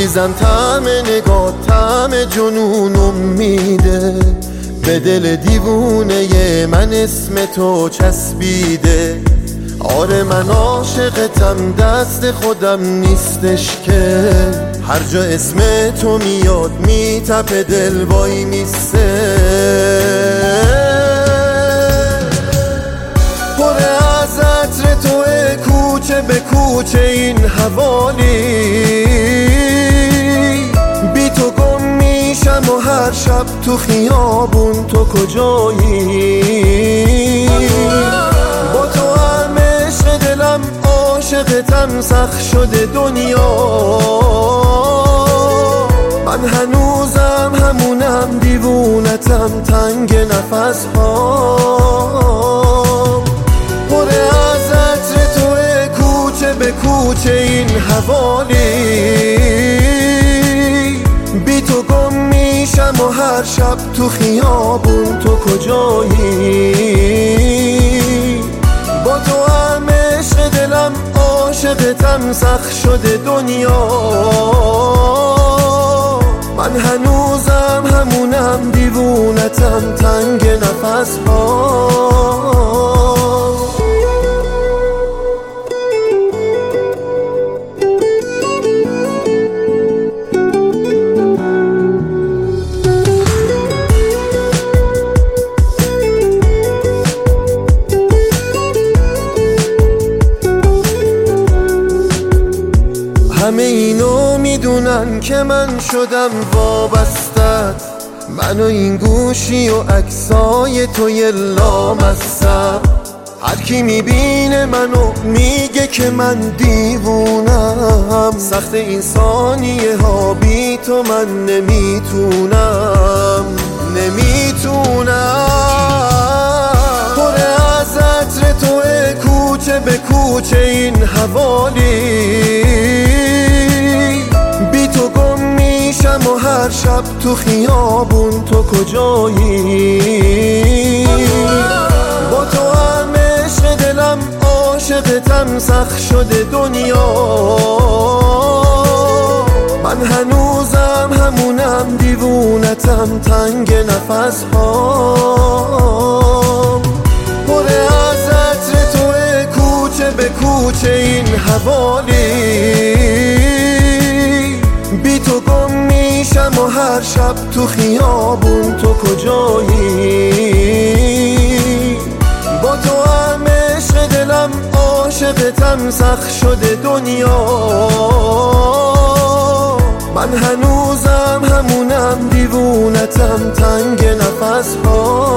عزیزم طعم نگاه طعم جنونم میده، به دل دیوونه من اسم تو چسبیده. آره من عاشقتم دست خودم نیستش که، هر جا اسم تو میاد میتپه دل وای میسته. پر از عطر توه کوچه به کوچه این حوالی، بی تو گم میشم و هر شب تو خیابون تو کجایی. با تو هم عشق دلم عاشقتم سخت شده دنیا، من هنوزم همونم دیوونتم تنگ نفس ها. پر از عطر توه کوچه به کوچه این حوالی، بی تو گم میشم و هر شب تو خیابون تو کجایی. با تو هم عشق دلم عاشقتم سخت شده دنیا، من هنوزم همونم دیوونتم تنگ نفس ها. همه اینو میدونن که من شدم وابستت، من و این گوشی و عکسای توی لامصب. هر کی میبینه منو میگه که من دیوونم، سخت این ثانیه ها بی تو من نمیتونم. پر از عطر توه کوچه به کوچه این حوالی، بی تو گم میشم و هر شب تو خیابون تو کجایی. با تو هم عشق دلم عاشقتم سخت شده دنیا، من هنوزم همونم دیوونتم تنگ نفس ها. پر از عطر توه کوچه به کوچه این حوالی، بی تو گم میشم و هر شب تو خیابون تو کجایی. با تو هم عشق دلم عاشقتم سخت شده دنیا، من هنوزم همونم دیوونتم تنگ نفس ها.